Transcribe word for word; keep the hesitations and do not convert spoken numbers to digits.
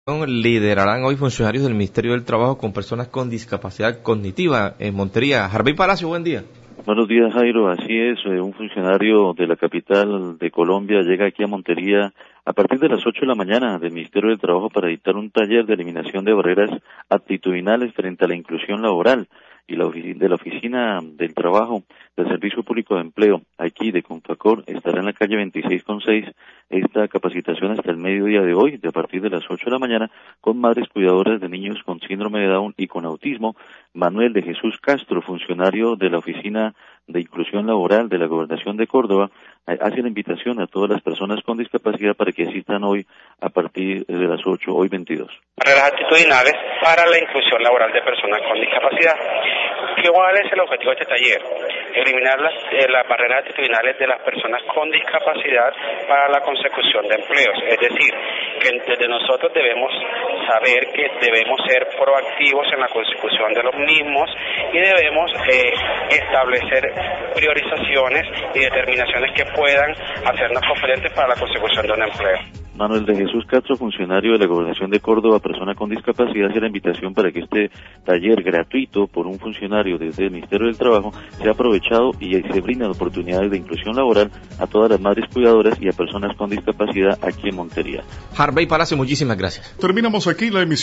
Liderarán hoy funcionarios del Ministerio del Trabajo con personas con discapacidad cognitiva en Montería. Harvey Palacio, buen día. Buenos días, Jairo. Así es, un funcionario de la capital de Colombia llega aquí a Montería a partir de las ocho de la mañana del Ministerio del Trabajo para dictar un taller de eliminación de barreras actitudinales frente a la inclusión laboral y la de la Oficina del Trabajo del Servicio Público de Empleo, aquí de Confacor, estará en la calle veintiséis con seis esta capacitación hasta el mediodía de hoy, de a partir de las ocho de la mañana, con madres cuidadoras de niños con síndrome de Down y con autismo. Manuel de Jesús Castro, funcionario de la Oficina de Inclusión Laboral de la Gobernación de Córdoba, hace la invitación a todas las personas con discapacidad para que asistan hoy a partir de las ocho, hoy veintidós. Barreras actitudinales para la inclusión laboral de personas con discapacidad. ¿Cuál es el objetivo de este taller? Eliminar las, eh, las barreras actitudinales de las personas con discapacidad para la consecución de empleos. Es decir, que desde nosotros debemos saber que debemos ser proactivos en la consecución de los mismos y debemos eh, establecer priorizaciones y determinaciones que puedan hacernos competentes para la consecución de un empleo. Manuel de Jesús Castro, funcionario de la Gobernación de Córdoba, persona con discapacidad, hace la invitación para que este taller gratuito por un funcionario desde el Ministerio del Trabajo sea aprovechado y se brindan oportunidades de inclusión laboral a todas las madres cuidadoras y a personas con discapacidad aquí en Montería. Harvey Palacio, muchísimas gracias. Terminamos aquí la emisión.